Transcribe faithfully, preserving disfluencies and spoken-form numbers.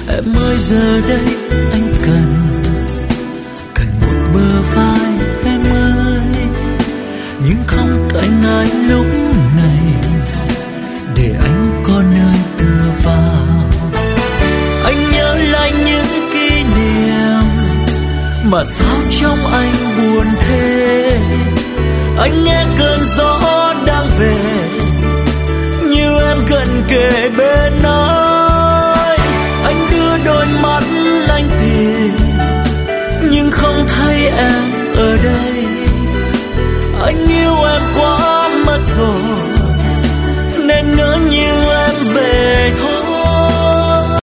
Em ơi giờ đây anh cần cần một bờ vai em ơi, nhưng không cạnh anh lúc này để anh có nơi tựa vào. Anh nhớ lại những kỷ niệm mà sao trong anh buồn thế. Anh nghe cơn gió đang về như em gần kề bên anh. Anh đưa đôi mắt anh tìm nhưng không thấy em ở đây. Anh yêu em quá mất rồi nên ngỡ như